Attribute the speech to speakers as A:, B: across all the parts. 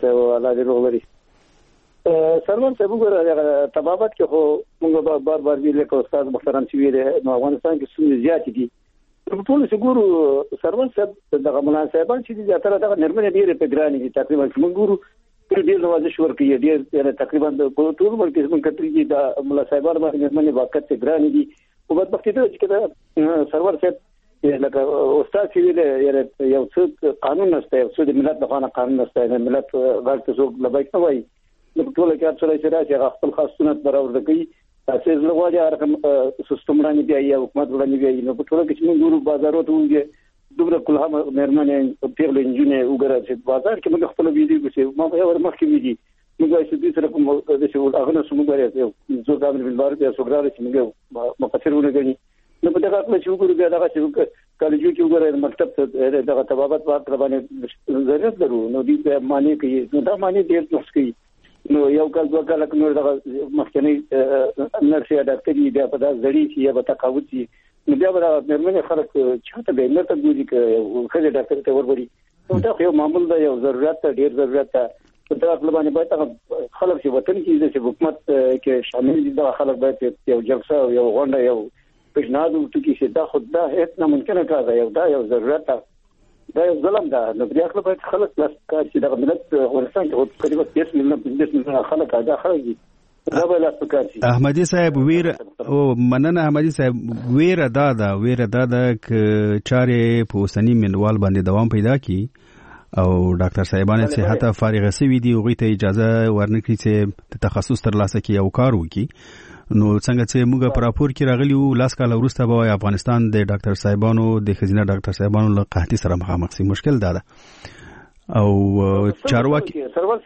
A: صاحب الله دې روغ لري. سرور صاحب وګوره طبابت کې خو موږ بار ویل کوو استاد محترم چې ویل نو افغانستان کې څومره زیات دي. په ټول څګورو سرور صاحب دغه مولانا صاحبان چې د اتره دغه نرمنه ډیره په ګرانې دي تقریبا موږ ګورو ډیر نوازش ورکړي ډیر تقریبا په ټول ملک کې موږ کتري دي د مولا صاحبان باندې نرمنه واقعیت ګرانې دي. په بدبختي ته چې سرور صاحب لکه استاد چې ویل یو څه قانون نشته یو څه د ملت لپاره قانون نشته د ملت غلط څوک لبیک نه وایي نو ټول کې څه راځي چې خپل خاص سنت برابر کوي تاسو زلواجه رقم سیستم باندې دی یا حکومت باندې دی نو په ټول کې موږ ګورو بازارو ته وګورئ دوبره کله مېرمنې پیغله انجینر وګورئ چې بازار کې موږ خپل ویډیو کې ما یو مخکې ویډیو موږ چې دې سره کوم د څه هغه نو موږ غواړو زه دا په بار کې سوګرال چې موږ مقصرونه غني نو په دغه خپل چې وګورو بیا دغه چې کالجو کې وګورئ مکتب ته دغه طبابت واکر باندې ضرورت درو نو دې معنی کوي نو دا معنی ډیر څه کوي نو یو کال دوه کال نور دغه مخکنی نرسي ډاکټري بیا په داس زړی چې یا په تقاوت چې نو بیا به مېرمنې خلک چاته به نه ته ګوري چې خځه ډاکټر ته وروري نو دا یو معمول دی یو ضرورت ډیر ضرورت په دغه خپل باندې باید خلک چې وطن کې چې حکومت کې شامل دي دا خلک باید یو جلسه یو غونډه یو پیشنهاد وکړي چې دا خود دا هیڅ نه ممکنه کار دی دا یو ضرورت دا یو ظلم ده نو بیا خلک خلک لاس کار چې د ملت افغانستان کې تقریبا 10 میلیون خلک دا خلک دي دا به لاس کار شي.
B: احمدي صاحب ویر او مننه احمدي صاحب ویر دا ک چارې په اوسنی منوال باندې دوام پیدا کی او ډاکټر صاحبانه چې حتی فارغ سوي دي هغه ته اجازه ورنکړي چې تخصص تر لاسه کی او کار وکي نو څنګه چې موږ په راپور کې راغلی وو لاس کال وروسته به افغانستان د ډاکټر صاحبانو د خزینه ډاکټر صاحبانو له قحطۍ سره مخامخ سي مشکل ده او چارواکي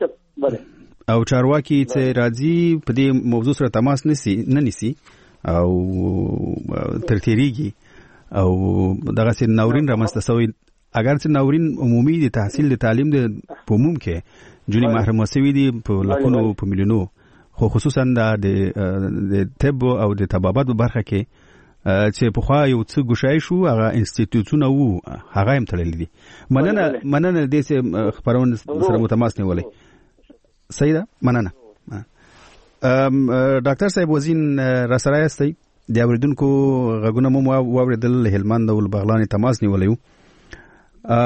B: چې راځي په دې موضوع سره تماس نه نیسي او ترتیریږي او دغه سي ناورین رامنځته شوی اگر چې ناورین عمومي د تحصیل د تعلیم د عموم کې جونی محروم شوی دي په لکونو په میلیونو خو خصوصا د طب او د طبابت په برخه کې چې په خوا یو څه ګوشای شو هغه انسټیټیوټونه وو هغه هم تړلې دي مننه د دې خبرونه سره متماس نه ولې سیدا مننه ډاکټر صاحب وزین راسره یاستئ د اوریدونکو غږونه مو واوریدل هلمند او بغلان تماس نیولیو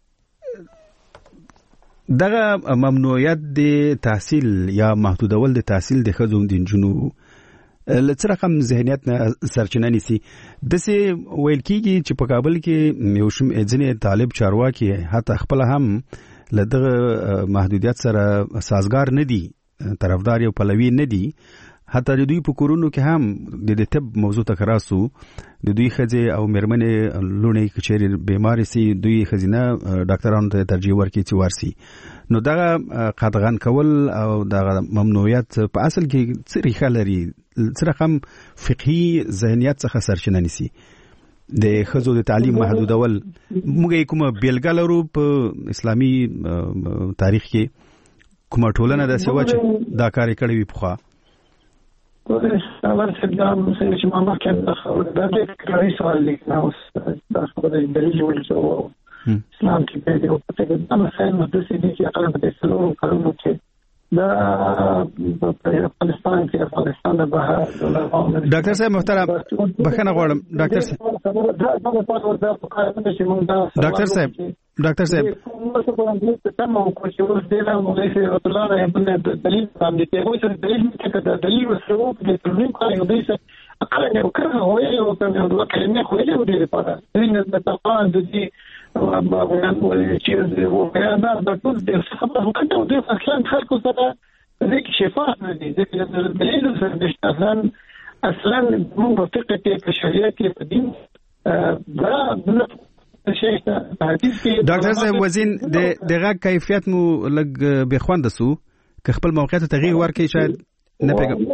B: دغه ممنوعیت د تحصیل یا محدودول د تحصیل د ښځو د نجونو لڅ رقم ذهنیت نه سرچینه نیسي دسه ویل کیږي چې په کابل کې یو شم ځینې طالب چارواکي حتی خپل هم لدغه محدودیت سره سازگار نه دي طرفدار یو پلوي نه دي حتی د دوی په کورونو کې هم د طب موضوع تکراسو د دوی خځې او مېرمنې لونې کچېری بیماری سي دوی خزینه ډاکټرانو ته ترجیح ورکړي چې ورسي نو دا قطعاً کول او دا ممنوعیت په اصل کې څه ریښه لري څه رقم فقهي ذهنیت څخه سرچینه نیسي د خځو د تعلیم محدودول موږ کومه بیلګه لرو په اسلامي تاریخ کې کومه ټولنه د سیوا چې دا کار کړی وي په
C: اول سلام چې ما مخکې دا د کاري سوال لیکنه اوس دا خبره د دلیل ولڅو اسلام کې په دې وخت کې دا مسایل مدرسې دي چې اقل په څلورو کلونو کې دا په افغانستان د بهر
B: ډاکټر صاحب محترم بخښنه غواړم ډاکټر صاحب ډاکټر صاحب
C: تمام کوشش وکړم موږ یې وطلعه دلیل باندې ته وایي دلیل چې دلیل وسو په ترمیم کوي دوی څه اقل نه وکړه وایي او په کلمه خو یې ودی لپاره دې د تقان د دې ما چې وکړه دا ټول د خبرو وکړو د اصلا خلکو سره دې شفاف نه دي د دلیل سره د اصلا موږ فقه کې په شریعت کې په دین دا
B: ډاکټر صاحب وزین دغه کیفیت مو لګ بخوند سو که خپل موقعیت تغییر ورکړي شاید نه پیګم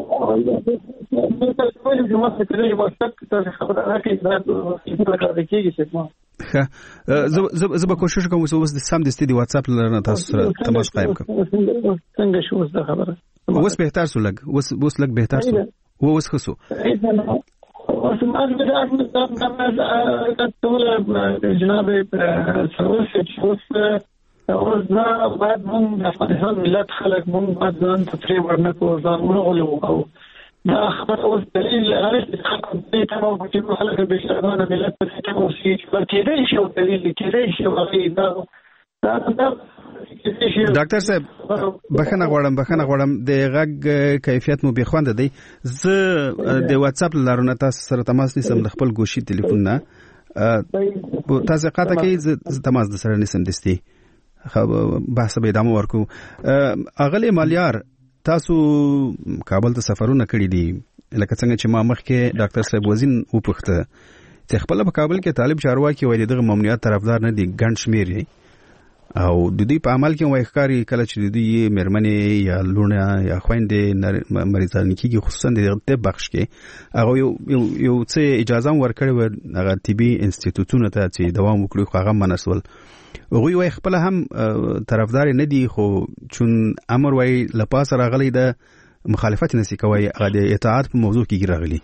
B: زه به کوشش کوم چې اوس د سم د استدی واتس اپ لرنه تاسو سره تماس قائم کوم
C: څنګه شو اوس دا خبره
B: اوس بهتر سو لګ اوس لګ بهتر سو اوس خسو
C: جناب سروس اوس دا باید موږ د افغانستان ملت خلک موږ باید ځان ته پرې ورنکو ځان ونغولو او دا خبره اوس دلیل لري چې خلک دې ته مو چې خلک به شرمانه ملت په څه مو شي چې دې شو دلیل کې دې شو هغه دا
B: ډاکټر صاحب بخښنه غواړم د غږ کیفیت مو بخوند دی. زه د واتس اپ لارونه تاسو سره تماس نیسم د خپل ګوشي ټلیفون نه تاسو قاطع کې ز تماس د سره نیسم دستي بحث به ادامه ورکو. اغلی مالیار تاسو کابل ته سفرونه کړی دي لکه څنګه چې ما مخکې ډاکټر صاحب وزین وپوښته چې خپل په کابل کې طالب چارواکي وایي دغه ممنوعیت طرفدار نه دي ګڼ شمیر او د دې په عمل کې وایي ښکاری کله چې د دې مرمنې یا لونه یا خويندې مریضان کېږي خصوصا د طب بخش کې هغه یو څه اجازه ورکړي و هغه طبي انسټیټیوټونو ته چې دوام وکړي خو هغه منسول هغه وایي خپل هم طرفدار نه دي خو چون امر وایي لپاس راغلي د مخالفت نسی کوي هغه د اطاعت په موضوع کې راغلي.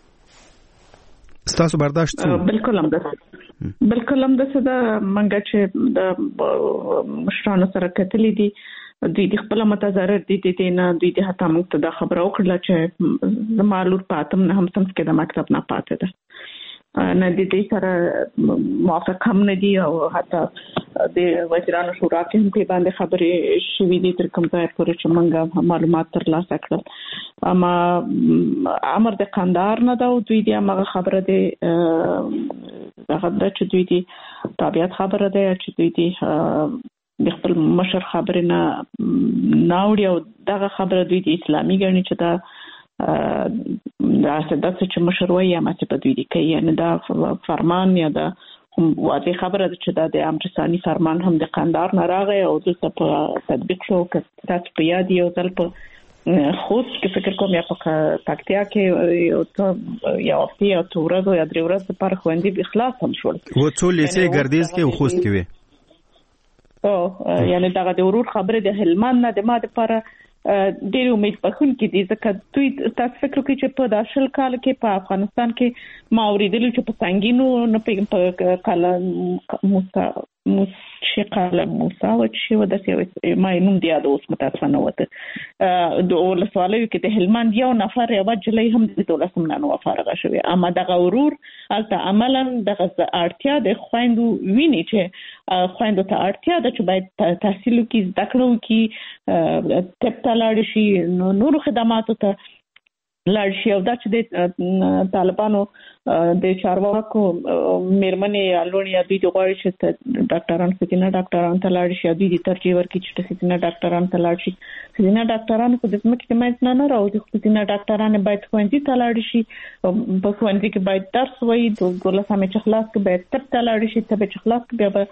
B: ستاسو برداشت
D: بالکل هم د صدا منګه چې د مشرانو سره کتلې دي دوی د خپل متضرر دي نه دوی د هتا موږ ته دا خبره وکړه چې زمالور پاتم نه هم سم کې د مکتب نه پاتې ده نه د دې سره موافق هم نه دي او حتی د وزیرانو شورا کې هم په باندې خبرې شوې دي تر کوم ځای پورې چې موږ معلومات ترلاسه کړل. اما امر د قندار نه دا دوی د هغه خبره ده هغه چې دوی دي تابعیت خبره ده چې دوی دي د خپل مشر خبره نه ناوړي او دغه خبره دوی د اسلامي ګڼي چې دا چې مشر وایي یا ماته په دوی دي کوي یعنی دا فرمان یا دا واضح خبره ده چې دا د امر ثاني فرمان هم د قندار نه راغی او د تطبیق شو که تاسو په یاد یو ځل په خود کې فکر کوم یا په پکتیا کې یا وختي او تورز او درې ورځې پر خوندې اخلاص هم شول
B: و ټول لیسې ګردیز کې خوست کې وي
D: او یعنی دا د ورور خبره د هلمند نه د ماده پر ډېر امید بخون کې دي ځکه دوی تاسو فکر کوئ چې په داشل کال کې په افغانستان کې ما اوریدل چې په سنگینو نه په کاله شقاله موسی و چې و د ما نوم دی د اوس متاسفانه وته د ولسوالۍ کې د هلمند یو نفر یو جلې هم د دولت سمنانو فارغ شوی اما د غورور البته عملاً د اړتیا د خويندو ویني چې خويندو ته اړتیا ده چې باید تحصیل وکړي زده کړو کې طب ته لاړ شي نور خدماتو ته لاړ شي او دا چې د طالبانو د چارواکو میرمنې الونی دوی د غواړي چې ډاکټران فتنه ډاکټران ته لاړ شي دوی د ترجیح ورکړي چې فتنه ډاکټران ته لاړ شي فتنه ډاکټران په دې مکه کې مېز نه راوځي فتنه ډاکټران باید خوندې ته لاړ شي په خوندې کې باید درس وایي د ګولسامه چې خلاص کې باید طب ته لاړ شي طب چې خلاص کې بیا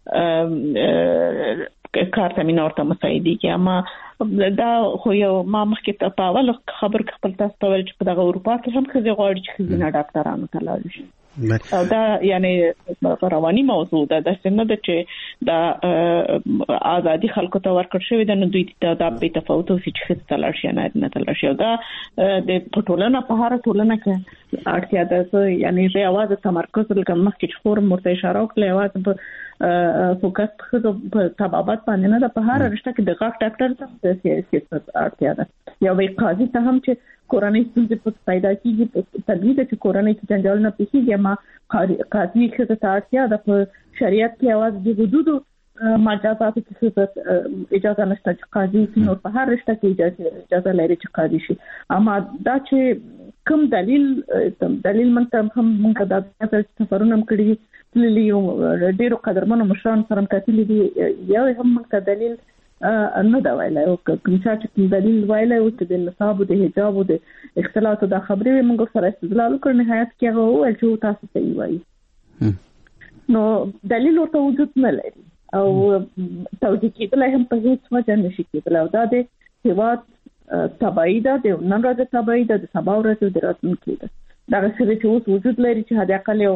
D: کار تامین ورته مساعدي کې اما دا خو یو ما مخکې ته په اول خبر خپل تاسو ته ویل چې په دغه اروپا کې هم خزي غواړي چې خزینه ډاکټرانو ته لاړ شي او دا یعنی رواني موضوع ده د څنګه د چې دا آزادي خلکو ته ورکړ شوی د نو دوی ته د په تفاوت او چې خزه ته لاړ شي نه ته لاړ شي دا د پټولنه په هر ټولنه کې اړتیا ده یعنی د اواز تمرکز لکه مخکې فورم مرته اشاره وکړه اواز په فوکس په تبابات باندې نه د په هر رشته کې د غاښ ډاکټر ته سیاست اړتیا ده یا وی قاضي ته هم چې کورنۍ ستونزې پیدا کیږي طبیعي ده چې کورنۍ کې جنجال نه پیښیږي ما قاضي ته اړتیا ده په شریعت کې اواز د حدودو مجازات کې اجازه نشته چې قاضي نور په هر رشته کې اجازه لري چې قاضي شي اما دا چې کوم دلیل منته هم موږ دا سفرونه کړی لیو ډیرو قدرمنو مشران سره کتلې دي یو هم موږ دلیل نه دا ویلای او کوم چې دلیل ویلای او د نصاب او د حجاب او د اختلاط د خبرې موږ سره استدلال کړ نهایت کې هغه او چې تاسو ته وایي نو دلیل ورته وجود نه لري او توجیه کېدل هم په هیڅ وجه نشي کېدل او دا د هیواد تبعید ده د نن ورځې تبعید ده د سبا ورځې د راتلونکي ده دا څه چې اوس وجود لري چې هدا کله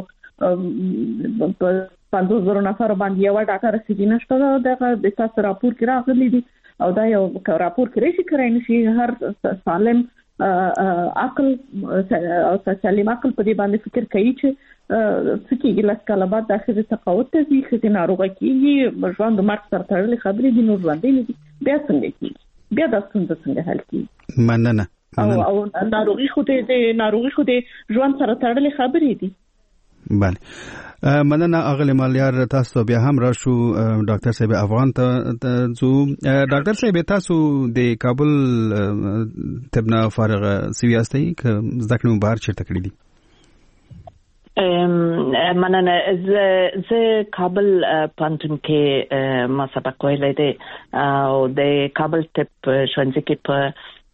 D: 5,000 نفر باندې یو ډاکټر سیدینه شته دا د تاسو راپور کې راغلي دي او دا یو راپور کې راشي کړئ نشي هر سالم عقل او سالم عقل په دې باندې فکر کوي چې څه لاس کاله بعد د اخر تقاعد ته ځي چې ناروغه کیږي ژوند د مرګ سره تړلې خبرې دي، نور ژوندې نه دي، بیا څنګه کیږي، بیا دا څنګه حل کیږي؟
B: مننه.
D: او ناروغي خو دې ژوند سره تړلې خبرې دي.
B: بله مننه اغلی مالیار، تاسو بیا هم راشو ډاکټر صاحب افغان ته زو. ډاکټر صاحب تاسو د کابل طبنا فارغ سوي یاستئ که زده کړې بهر چیرته کړې دي؟
E: مننه. زه کابل پانتون کې ما سبق ویلی دی او د کابل طب ښوونځي کې په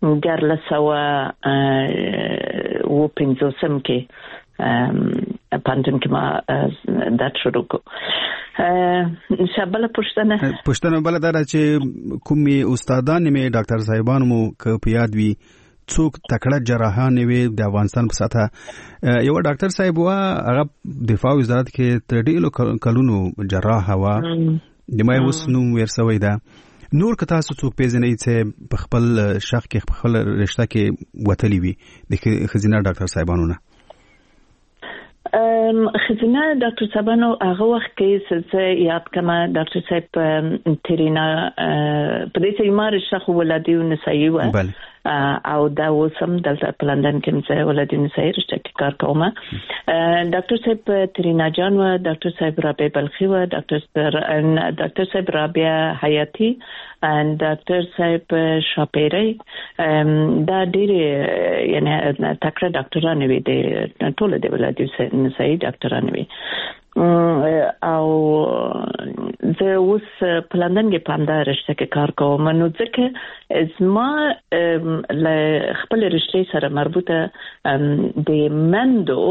E: 1950 کې پانتون کې ما درس شروع کړ. شابه
B: پښتنه بل دا چې کومي استادان می ډاکټر صاحبانو مو که په یاد وي څوک تکړه جراحان وي د افغانستان په ساته؟ یو ډاکټر صاحب وا هغه دفاع وزارت کې تر ډیرو کلونو جراح وا د ما اوس نو ورسوي دا. نور که تاسو څوک پیژنئ چې په خپل شخص کې خپل رشتہ کې وتلی وي د خزینه ډاکټر صاحبانو نه؟
E: خزینه ډاکټر صاحبانو هغه وخت کې څه یاد کما ډاکټر صاحب ترینا په دې چې ما رشتہ خو ولادي نسایي و او دا وسم دلته په لندن کې مې ولادي نسایي رشتہ کې کار کوم. ډاکټر صاحب ترینا جان و، ډاکټر صاحب رابعه بلخي و، ډاکټر صاحب رابعه حیاتي ان ډاکټر صاحب شاپيري. دا ډېر یعنی تکړه ډاکټران وي د ټول د ولادي نسایي ډاکټران وي. او زه اوس په لندن کې په همدا رشته کې کار کوم، نو ځکه زما له خپل رشتې سره مربوطه د مندو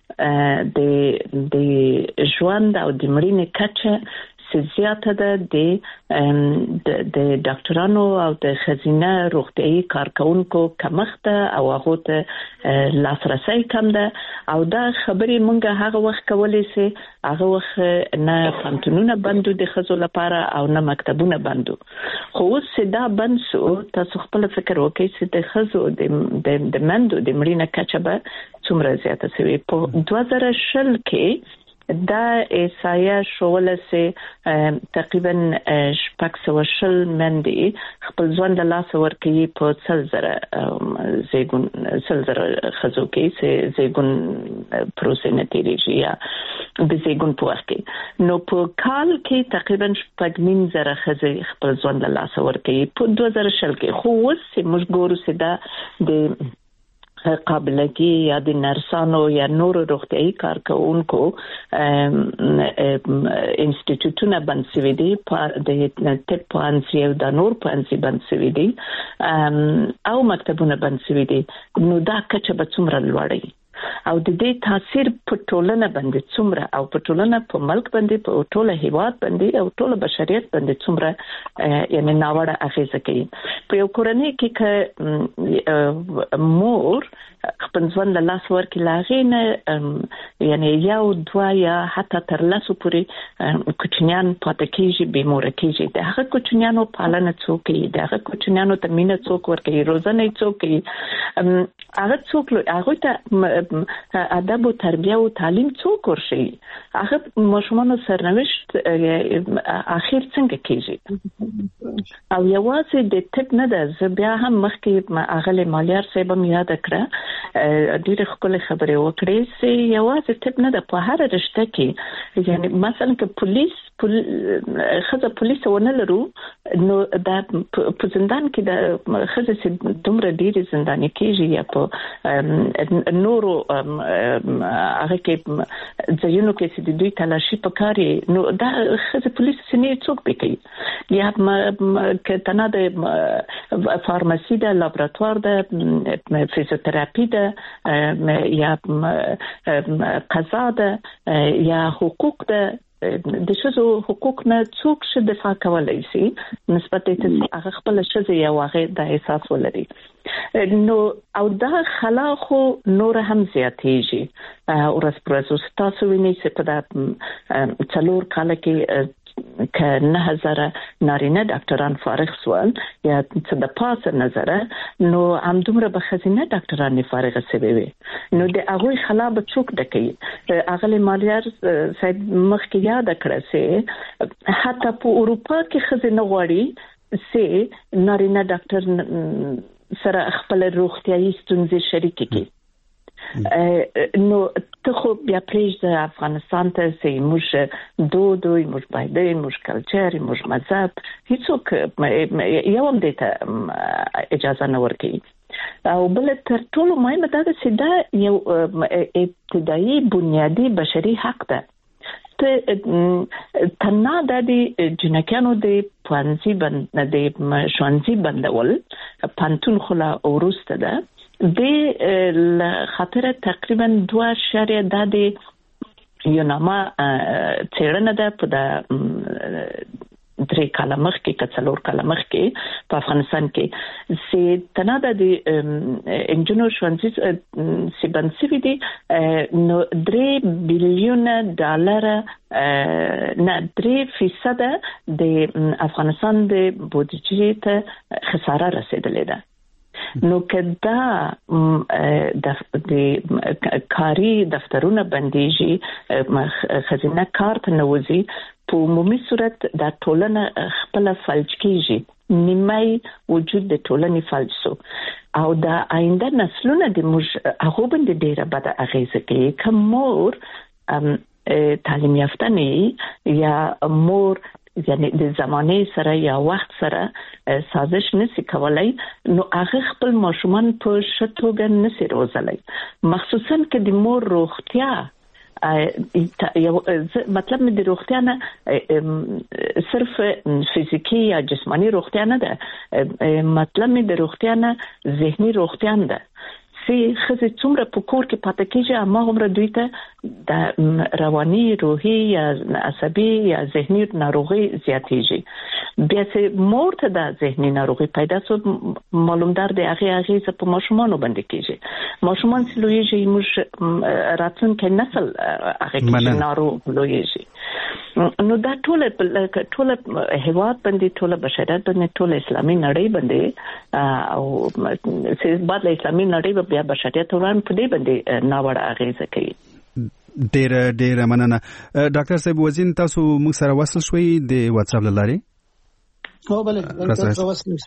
E: د ژوند او د مړینې کچه زیاته ده د ډاکټرانو او د خزینه روغتیايي کارکونکو کمښت او هغه ته لاسرسي کم ده. او دا خبرې مونږه هغه وخت کولې سي، هغه وخت نه پانتونونه بندو د خزو لپاره او نه مکتبونه بندو. خو اوس دا بند شو. تاسو خپل فکر وکړئ چې د خزو د مندو د مړینې کچه به څومره زیاته شوي. په 2020 کې دا احصایه شوله سي تقریبا 620 مندي خپل ځوان د لاس ورکي په 100,000 زیګون خزو کې سي زیګون پروسه نتیجه یا د زیګون په وخت کې. نو په کال کې تقریبا 5,000 خزې خپل ځوان د لاس ورکي په 2020 کې. خو اوس موږ ګورو چې دا د قابلګي یا د نرسانو یا نور روغتيايي کارکونکو انسټیټیوټونه بند شوي دي، د طب پوهنځي او د نور پوهنځي بند شوي دي او مکتبونه بند شوي دي. نو دا کچه به څومره لوړوي او د دې تاثیر په ټولنه باندې څومره او په ټولنه په ملک باندې په ټوله هیواد باندې او ټوله بشریت باندې څومره یعنی ناوړه اغیزه کوي. په یو کورنۍ کې مور خپل ځوان له لاس ورکړي لاغې نه یعنی یو دوه یا حتی تر لسو پورې کوچنیان پاتې کېږي، بېموره کېږي. د هغه کوچنیانو پالنه څوک کوي؟ د هغه کوچنیانو ته مینه څوک ورکوي؟ روزنه څوک کوي؟ هغه څوک هغه ته ادب او تربیه او تعلیم څوک ورشي؟ هغه ماشومان سرنوشت اخر څنګه کېږي؟ او یوازې د طب نه ده. زه بیا هم مخکې اغلی مالیار صاحب هم یاد کړه ډېر ښکلې خبرې وکړې چې یوازې طب نه ده، په هر رشته کې یعنی مثلا که ښځه پولیس ونه لرو نو دا په زندان کې د ښځې چې دومره ډېرې زنداني کېږي یا په نورو هغه کې ځایونو کې چې د دوی تلاشي پکاري، نو دا ښځې پولیس سینې څوک به کوي؟ یا که تنها د فارماسي ده، لابراتوار ده، فیزیوتراپي ده، یا قضا ده، یا حقوق ده. د ښځو حقوق نه څوک څه دفاع کولی شي نسبت ته هغه خپل ښځې یا هغه د احساس ولري؟ نو او دا خلا خو نور هم زیاتېږي ورځ پر ورځ. تاسو وینئ چې په دا 4 کال کې که 9000 نارینه ډاکټران فارغ سول یا څه د پاسه نظره نو هم دومره به خزینه ډاکټران فارغ سوي وي نو د هغه خلاف څوک ډکې اغلی مالیار سید مخکې یاد کړه سي حتی په اروپا کې خزینه غواړي سي نارینه ډاکټر سره خپل روغتیايي ستونزې شریک کړي نو ته خو بیا پریږده افغانستان ته سي موږ دوی موږ باید موږ کلچر موږ مذهب هیڅوک یو هم دته اجازه نه ورکوي او بل تر ټولو مهمه دا ده چې دا یو ابتدایي بنیادی بشري حق ده تنها د جنکانو د پانسي بند د شوانسي بندول پانتون خلا اوروسته ده د خاطر تقریبا 2 د یو نامه چیرنه ده په د 3 کاله مخکې کڅلور کاله مخکې په افغانستان کې سي تناده د انجنیر شوانسي سیبنسي دي نو $3 بليون نه 3% د افغانستان د بودیجې ته خساره رسیدلې ده نو کدا د کاری دفترونه بنديږي خزینه کارت نوځي په عمومي صورت د ټولنه خپل فلج کیږي نیمای وجود د ټولنې فلج سو او د آینده نسلونه د موږ هغه باندې ډیره بد اغیزه کوي کوم مور تعلیم یافته نه یا مور یعنی د زمانه سره یا وخت سره سازش نسی کولای نو هغه خپل ماشومان په شتوګه نسی روزلای مخصوصا کې د مور روغتیا مطلب مې د روغتیا نه صرف فزیکی یا جسمانی روغتیا نه ده مطلب مې د روغتیا نه ذهنی روغتیا ده سي خزه څومره په کور کې پاتې کیږي اما عمر دوی ته د رواني روحي یا عصبي یا ذهني ناروغي زیاتېږي بیا چې مور ته د ذهني ناروغي پیدا سو معلومدار دی هغه په ماشومانو باندې کیږي ماشومان چې لویږي موږ راتلونکي نسل هغه ناروغ لویږي نو دا ټول هیواد باندې ټول بشریت باندې ټول اسلامي نړۍ باندې او چې بعد له اسلامي نړۍ بیا بشریت وران په دې باندې ناوړه اغیزه کوي
B: ډېر مننه ډاکټر صاحب وزین تاسو موږ سره وصل شوي د واتس اپ لارې
C: او بله وصل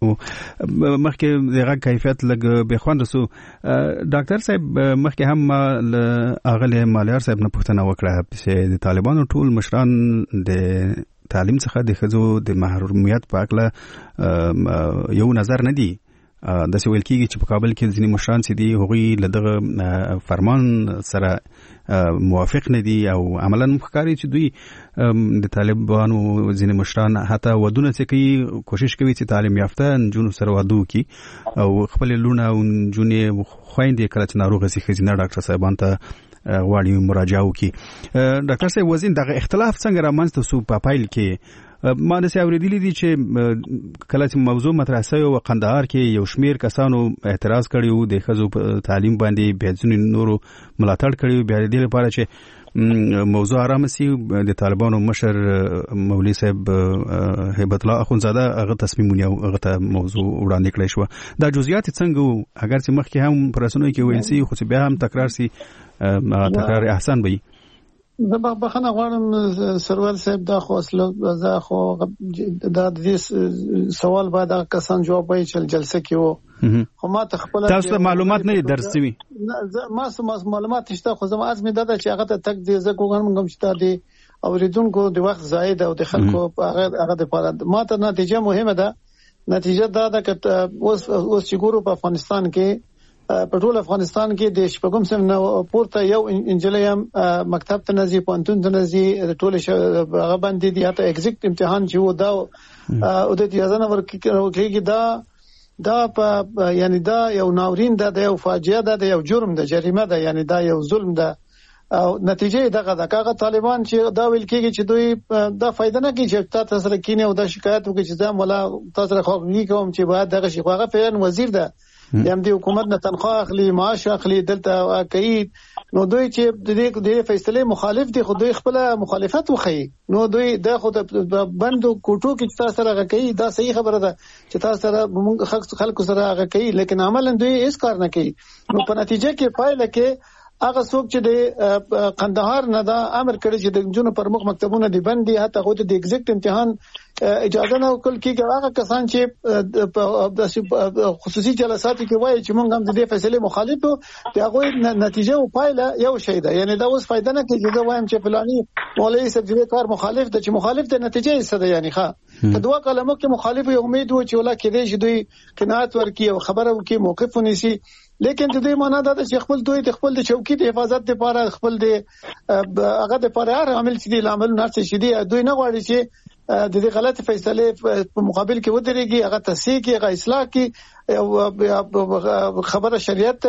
B: مخکې دغه کیفیت لګ به خوند سو ډاکټر صاحب مخکې هم اغله مالیار صاحب نه پوښتنه وکړه چې د طالبانو ټول مشران د تعلیم څخه د خزو د محرومیت په اړه یو نظر نه دی د سویل کېږي چې په کابل کې ځینې مشران چې دي هغوی له دغه فرمان سره موافق نه دي او عملاً مخکاري چې دوی د طالبانو ځینې مشران حتی ودونه چې کوي کوشش کوي چې تعلیم یافته نجونو سره واده وکړي او خپل لونه او نجونې خويندې کله چې ناروغه شي خزینه ډاکټر صاحبان ته غواړي مراجعه وکړي ډاکټر صاحب وزین دغه اختلاف څنګه رامنځته سو په پایل کې ما د ساوریدلې دي چې کله چې موضوع مطرح شوی او قندهار کې یو شمیر کسانو اعتراض کړیو د خزو تعلیم باندې بیا ځینې نورو ملاتړ کړیو بیا د دې لپاره چې موضوع آرام سي د طالبانو مشر مولوی صاحب هیبت الله اخونزاده هغه تصمیم ونیو هغه ته موضوع وړاندې کړی شو دا جزئیات څنګه اگر چې مخکې هم پرسونو کې ویل سي خو بیا هم تکرار سي تکرار احسان وي
C: زه بخښنه غواړم سرور صاحب دا خو اصله خو دا د دې سوال باید کسان جواب وایي چې جلسه کې وو خو ما ته خپل
B: تاسو معلومات نه درسوي
C: ما معلومات شته خو زما ازمه ده چې هغه ته تک دې زه کوم چې دا اوریدونکو د وخت زائد او د خلکو هغه د پاره ما ته نتیجه مهمه ده نتیجه دا ده چې اوس چې ګورو په افغانستان کې په ټول افغانستان کې د شپږم سم پورته یو انجلۍ مکتب ته نزي پانتون ته نزي ټول هغه باندې دی هغه ایگزیکټ امتحان چې و دا او د اجازه نه ورکیږي دا په یعنی دا یو ناورین ده یو فاجعه ده یو جرم ده جریمه ده یعنی دا یو ظلم ده او نتیجه دغه د کاغه طالبان چې دا ویل کېږي چې دوی دا فائدہ نه کوي چې تاسو سره کینه او دا شکایت وکړي چې ځم ولا تاسو سره خوږی کوم چې باید دغه شي هغه فعلا وزیر ده یم دی حکومت نه تنخواه اخلي معاش اخلي دلته کوي نو دوی چې د فیصله مخالف دي خو دوی خپل مخالفت وخی نو دوی د خود بندو کوټو کې تاسو سره کوي دا صحیح خبره ده چې تاسو سره خلکو سره کوي لیکن عملاً دوی هیڅ کار نه کوي نو په نتیجه کې پایله کې هغه څوک چې د قندهار نه دا امر کړی چې د جنونو پر مخ مکتبونه دی بندي حتی خو د ایگزیکټ امتحان اجازه نه ورکول کیږي هغه کسان چې خصوصي جلسات کې وایي چې موږ هم د دې فیصله مخالف یو هغه نتیجه او پایله یو شی ده یعنی دا اوس فائدہ نه کوي چې وایم چې فلاني مولوی صاحب دې کار مخالف ده چې مخالف د نتیجه یې څه ده یعنی ښه په دوه کلمو کې مخالف یو امید و چې ولا کېدې چې دوی قناعت ورکړي او خبره وکړي موقف ونیسي لیکن د دې معنا دا چې خپل دوی د خپل د چوکۍ د حفاظت لپاره خپل د هغه لپاره هر عمل چې د عمل نه څه شي دوی نه غواړي چې د دې غلط فیصله په مقابل کې ودرېږي هغه تصحیح کې هغه اصلاح کې خبره شریعت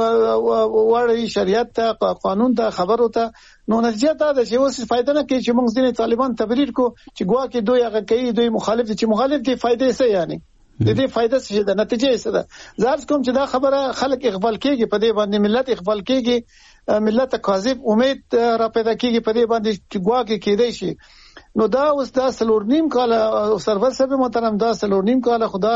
C: وړي شریعت قانون ته خبرو ته نو نتیجه دا ده چې اوس فائدہ نه کوي چې موږ ځینې طالبان تبریر کو چې ګوا کې دوی هغه کوي دوی مخالف دي چې مخالف دي فائدې څه یعنی د دې فائدہ څه ده نتیجه څه ده زارس کوم چې دا خبره خلک اقبال کوي په دې باندې ملت اقبال کوي ملت کاذب امید را پیدا کوي په دې باندې چې ګوا کې کېدای شي نو دا اوس دا سلورنیم کال سرور صاحب محترم دا سلورنیم کال خدا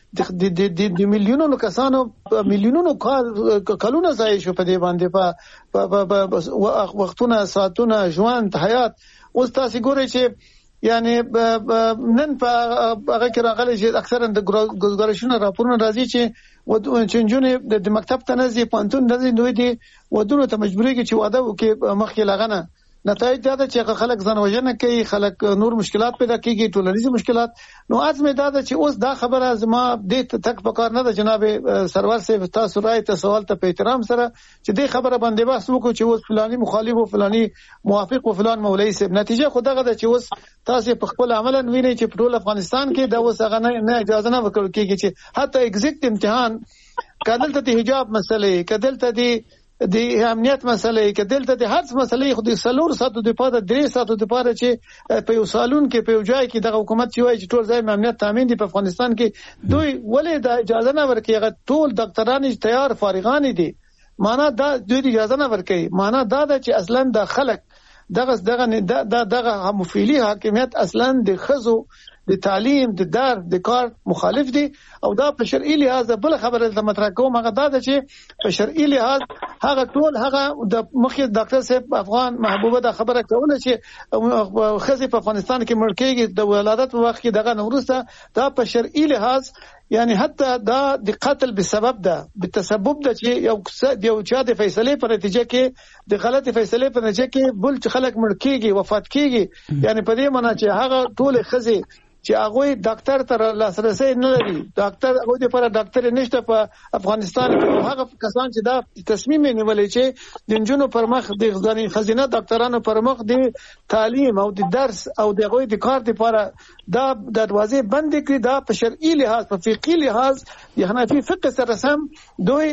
C: د میلیونونو کسانو میلیونونو کلونه ځای شو په دې باندې په وختونه ساعتونه ژوند حیات اوس تاسو ګورئ چې یعنی نن په هغه کې راغلي چې اکثرا د ګزارشونو راپورونه راځي چې جنونه د مکتب ته نزي پانتون نزي دوی دي ودونو ته مجبوري کې چې واده وکي مخکې لغنه نتایج دا ده چې خلک ځان وژنه کوي خلک نور مشکلات پیدا کوي ټولنیز مشکلات نو ازمه دا ده چې اوس دا خبره زما د تک پکار نه ده جناب سرور صاحب تاسو راي ته سوال ته په احترام سره چې د خبره باندې بحث وکړو چې اوس فلاني مخالف او فلاني موافق او فلان مولوی صاحب نتیجه خدغه ده چې اوس تاسو په خپل عملاً ویني چې په ټول افغانستان کې دا اوس هغه نه اجازه نه ورکول کیږي چې حتی ایگزیکټ امتحان کدلته د حجاب مسلې کدلته د امنیت مسلې کدلته د هر مسلې خو د سلور ساتو د پاره درې ساتو د پاره چې په یو سالون کې په یو ځای کې د حکومت چې وایي چې ټول ځای امنیت تامین دي په افغانستان کې دوی ولې د اجازه نه ورکړي ټول ډاکټران تیار فارغان دي معنا دا دوی اجازه نه ورکړي معنا دا ده چې اصلا د خلک دغه همفعلي حاکمیت اصلا د خزو د تعلیم د در د کار مخالف دي او دا په شرعي لحاظ بل خبره د مطرح کوم هغه دا چې په شرعي لحاظ هغه ټول هغه د مخکې ډاکټر صاحب افغان محبوبه دا خبره کوله چې خزي په افغانستان کې مړ کېږي د ولادت وخت کې دغه نورسته دا په شرعي لحاظ یعنی حتی دا د قتل بسبب ده بتسبب ده چې یو چا د فیصله په نتیجه کې د غلط فیصله په نتیجه کې بل خلک مړ کېږي وفات کېږي یعنی په دې معنی چې هغه ټول خزي چې هغه ډاکټر تر لاسرسي نه لري ډاکټر هغه د پر ډاکټر نشته په افغانستان کې هغه کسان چې دا تصمیم نیولې چې د جنونو پر مخ د غزنی خزینه ډاکټرانو پر مخ د تعلیم او د درس او د هغه د کار لپاره دا د دروازې بند کړي دا په شرعي لحاظ په فقهي لحاظ د حنفي فقه سره سم دوی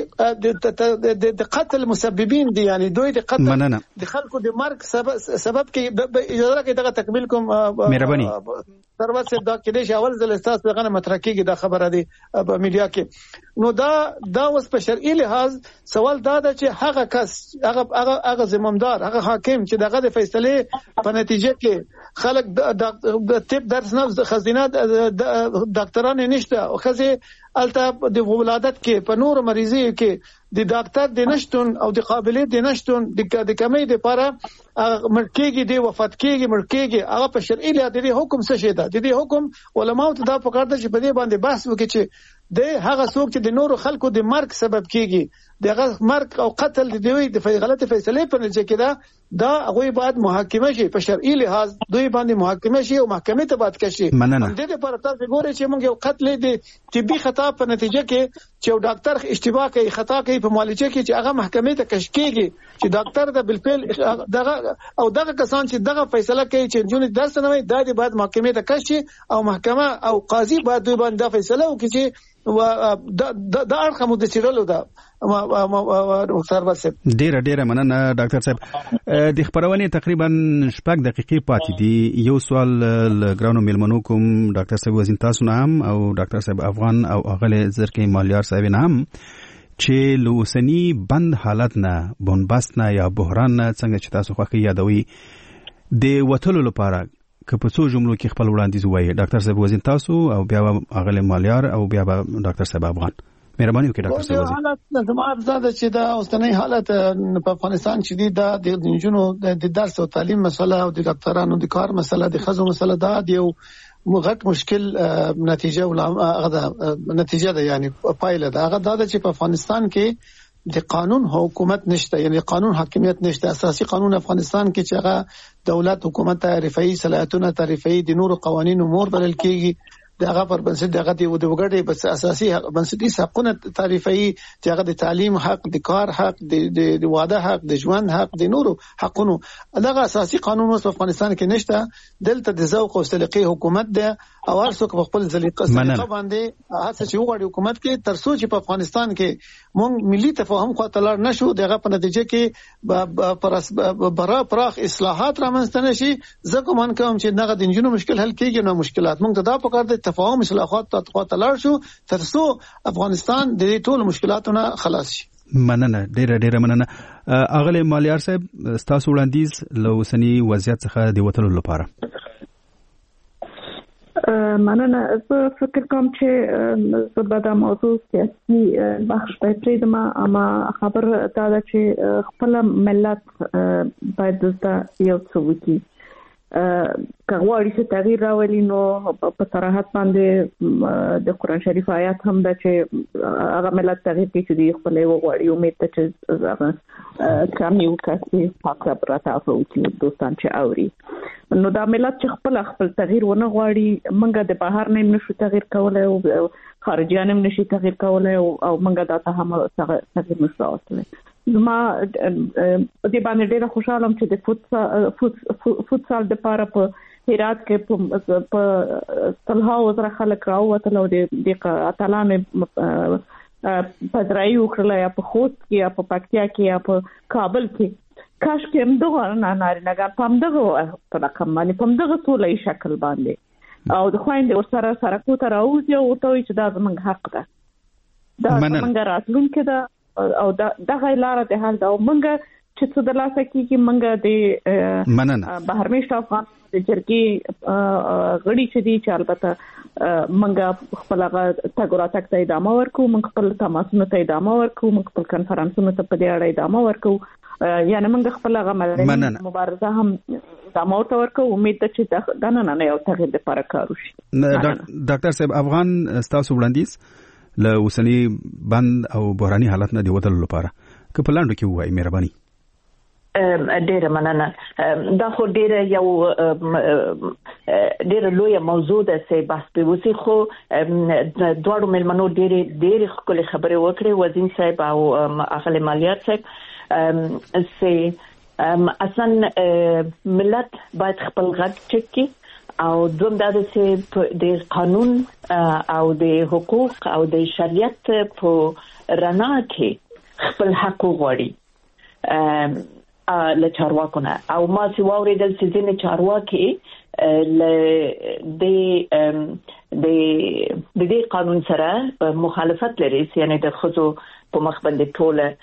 C: د قتل مسببین دي یعنی دوی د قتل د خلکو د مرګ سبب کې اجازه کې دغه تکمیل کوم
B: مهرباني
C: سروت دا کې د اول ځل استاد په غنه مطرح کېږي دا خبره دی په میډیا کې نو دا اوس په شرعي لحاظ سوال دا ده چې هغه کس هغه ذمہدار هغه حاکم چې دغه د فیصله په نتیجه کې خلک د طب درس نه خزینه ډاکټران نشته او خزي الته د ولادت کې په نور مریضي کې د ډاکټر د نشټون او د قابلیت د نشټون د کمی د لپاره مرکېږي د وفات کېږي مرکېږي هغه په شرعي لحاظ د حکم څه شي ده د حکم علماء ته دا پکړه چې په دې باندې بحث وکړي چې د هغه څوک چې د نورو خلکو د مرګ سبب کیږي دغه مرګ او قتل د دوی د غلطه فیصله په نتیجه کې دا هغه باید محاکمه شي په شرعي لحاظ دوی باندې محاکمه شي او محکمه ته باید کشي د دې لپاره تاسو ګورئ چې موږ یو قتل د طبي خطا په نتیجه کې چې یو ډاکټر اشتباه کوي خطا کوي په معالجه کې چې هغه محکمه ته کش کیږي چې ډاکټر د بالفعل دغه کسان چې دغه فیصله کوي چې جون درس نه وي د دې بعد محکمه ته کشي او محکمه او قاضي باید دوی باندې فیصله وکړي چې دا اړخ مو د چیرلو دا سروت صاحب
B: ډیره مننه ډاکټر صاحب د خبرونې تقریبا 6 دقیقې پاتې دي. یو سوال لګرانو میلمنو کوم ډاکټر صاحب وزین تاسو نه هم او ډاکټر صاحب افغان او اغله زرکې مالیار صاحب نه هم چې لوسنی بند حالت نه بنبست نه یا بحران نه څنګه چې تاسو خوښي یادوي د وټلو لپاره که په څو جملو کې خپل وړاندیز وایي ډاکټر صاحب وزین تاسو او بیا اغله مالیار او بیا ډاکټر صاحب افغان. مهرباني وکړئ ډاکټر صاحب وزین.
C: حالت زموږ زده چې دا اوسنۍ حالت په افغانستان چې دی د نجونو د درس او تعلیم مسله او د ډاکټرانو د کار مسله د خزو مسله دا یو غټ مشکل نتیجه ده یعنی پایله ده. هغه دا چې په افغانستان کې د قانون حکومت نشته، یعنی قانون حاکمیت نشته. اساسي قانون افغانستان کې چې هغه دولت حکومت تعریفي صلاحیتونه تعریفي د نورو قوانینو مور بلل کېږي دغه پر بنسټ دغه د وګړي بس اساسي بنسټي حقونه تعریفي چې هغه د تعلیم حق، د کار حق، د واده حق، د ژوند حق، د نورو حقونو دغه اساسي قانون په افغانستان کې نشته. دلته د ذوق او سلیقې حکومت ده او هر څوک په خپل سلیقه باندې هڅه چې وغواړي حکومت کې تر څو چې په افغانستان کې مونږ ملي تفاهم خو تلار نشو دغه په نتیجه کې برا پراخ اصلاحات رامنځته نشي. زه کوم چې دغه د جنونو مشکل حل کېږي نو مشکلات مونږ ته دا پکار دي تفاهم اصلاحات تلار شو تر څو افغانستان د ټول مشکلاتونو خلاص شي.
B: مننه ډیره مننه. اغله مالیار صاحب تاسو وړاندیز لوسنی وضعیت څخه د وټلو لپاره.
D: مننه. زه فکر کوم چې زبدا موضوع سیاسي بخش په پریدم اما خبر دا ده چې خپل ملت باید د یو څوکي کغواړي چې تغییر راولي نو په صراحت باندې د قرآن شریف آیات هم دا چې هغه ملت تغییر کوي چې خپل وغواړي امید ته چې کمی وکړي حق راته او دوستان چې اوري نو دا ملت چې خپل تغییر ونه غواړي منګه د بهر نه نشو تغییر کولای او خارجيان هم نشي تغییر کولای او منګه دا ته هم تغییر نشو راوستلی. زما دې باندې ډېر خوشاله چې د فوتسال د لپاره په هرات کې په صلحه وزره خلک راووتل او د اتلانو پدرای وکړل یا په خوست کې یا په پکتیا کې یا په کابل کې کاش کې هم دغه نارینه‌ګان په همدغه په رقم باندې په همدغه سولې شکل باندې او د خويندې ورسره سره کوته راوځي او ته چې دا زموږ حق ده دا زموږ راتلونکي ده او دا غیلاره د حال دا منګه چې څه د لاسه کېږي منګه د بهرمېشت افغان د جرګې غړي چې دي چې البته منګه خپل هغه تګوراتک ته ادامه ورکو منګ خپل تماسونو ته ادامه ورکو منګ خپل کنفرانسونو ته په دې اړه ادامه ورکو یعنی منګه خپل هغه مبارزه هم ادامه ورکو امید ده چې دا نه یو تغییر لپاره کار وشي.
B: ډاکټر صاحب افغان تاسو وړاندیز له اوسنی بند او بحراني حالت نه دی وټلو لپاره که په لاندو کې وایي مهرباني.
E: ډیره مننه. دا خو ډیره یو ډیره لوی موضوع ده چې بحث په وسی خو دواړو ملمنو ډیره خپل خبرې وکړې وزین صاحب او اغله مالیار صاحب چې اصلا ملت باید خپل غږ چک کړي او دوم دا چې د قانون او د حقوق او د شریعت په رڼا کې خپل حق وغواړي له چارواکو نه او ما چې واورېدل چې ځینې چارواکي د دې قانون سره مخالفت لري یعنی د خزو په مخ باندې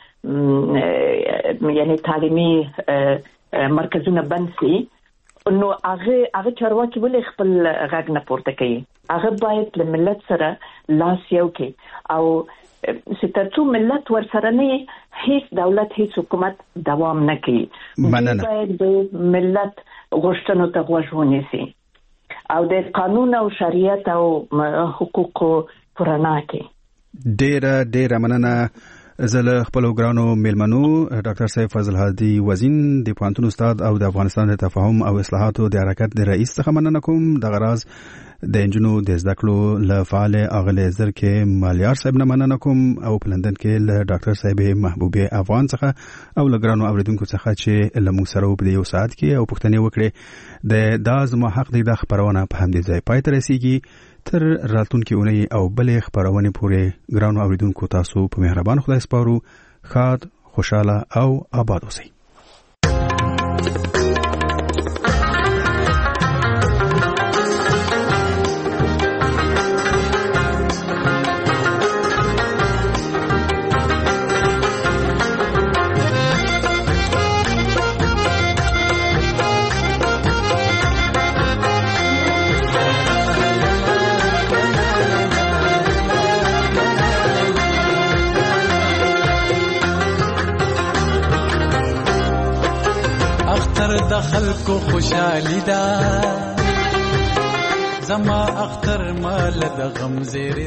E: ټول یعنی تعلیمي مرکزونه بند شي نو هغه چارواکي ولې خپل غږ نه پورته کوي. هغه باید له ملت سره لاس یو کې او ستاسو ملت ورسره نه هیڅ دولت هیڅ حکومت دوام نه کوي. باید د ملت غوښتنو ته غوږ ونیسي او د قانون او شریعت او حقوقو پرانا کې.
B: ډیره مننه. زله خپل ګرانو میلمنو ډاکټر صاحب فضل هادي وزین د پوهنتون استاد او د افغانستان د تفاهم او اصلاحاتو د حرکت د رئیس څخه مننه کوم. د غراز د انجنونو د زده کړو له فعال اغله زرکې مالیار صاحب نه مننه کوم او په لندن کې له ډاکټر صاحب محبوبه افغان څخه او له ګرانو اوریدونکو څخه چې له موږ سره په یو ساعت کې او پوښتنې وکړې د داز ما حق د خبرونه په همدې ځای پای ته رسیږي. تر راتلونکي اونۍ او بلې خبرونه پورې ګرانو اوریدونکو تاسو په مهربان خدای سپارو. ښاد خوشاله او آباد اوسئ.
F: د خلکو خوشحالي ده زما اختر مال د غم زیر